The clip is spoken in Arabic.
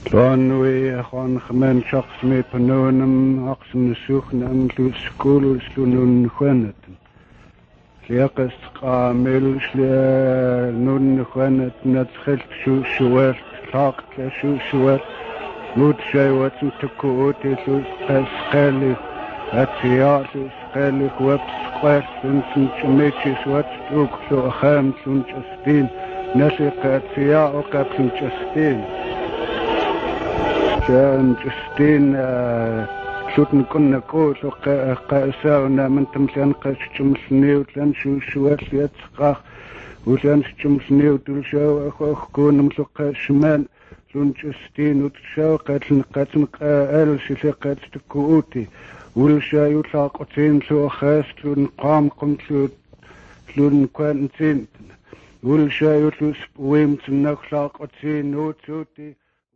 لانوي اخوان خمان شخص مي بنونم اقسم نسوخن املو سكول وسلون خانت ليقس قامل نون خانت ندخل شوال لاقت شوال نوت شاي واتن تكوتي سقالي اتيالي سقالي وابس قوات سنسن شميتي سوات توك شو خام سنجستين نسيق اتياء وقاب سنجستين جستين شوتن كنا كوش وقاساونا من تمثان قاش تمثني وتلان شوات يتسقاخ وتلان تمثني وتلشاو أخوكون مسوق شمال لون جستين وتشاو قاتل قال شي قات تكوتي ولشا يطلقتين سو خاس لون قام قمت لون كوانتين ولشا يطلس بويم تنخلقتين وتوتي